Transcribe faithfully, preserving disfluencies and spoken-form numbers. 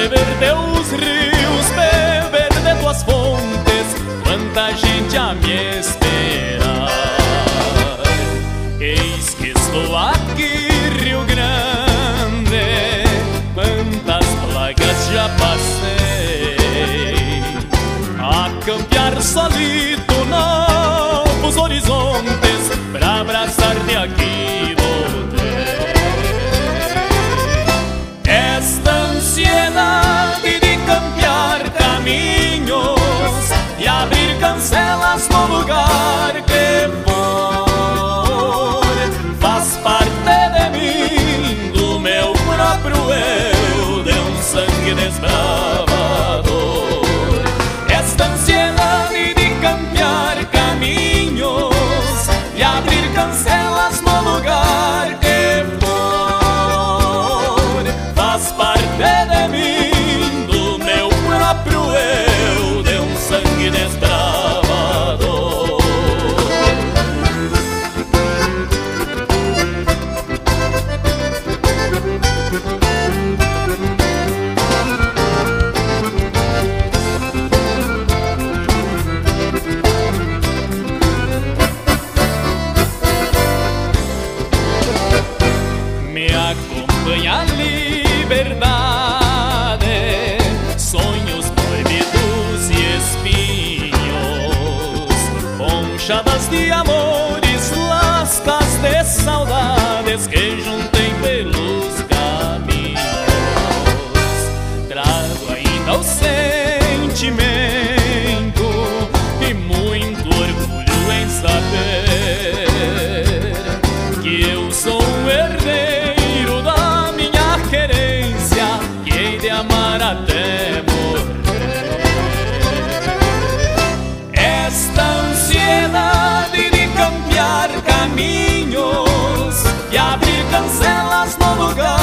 beber teus rios, beber de tuas fontes, quanta gente a me esperar. Eis que estou aqui, Rio Grande, quantas plagas já passei, a campear solito novos horizontes, pra abraçar-te aqui voltei. Esta ansiedade de campear caminhos e abrir cancelas no lugar que for, faz parte de mim, do meu próprio eu, de um sangue desbravador. Esta ansiedade de campear caminhos e abrir cancelas no lugar que for, faz parte de mim, do meu próprio eu, de um sangue desbravador. Me acompanha a liberdade, sonhos proibidos e espinhos, ponchadas de amores, lascas de saudades que juntem pelos caminhos. Trago ainda o sentimento e muito orgulho em saber que eu sou um herdeiro da minha querência, que hei de amar até morrer. Esta ansiedade de campear caminhos e abrir cancelas no lugar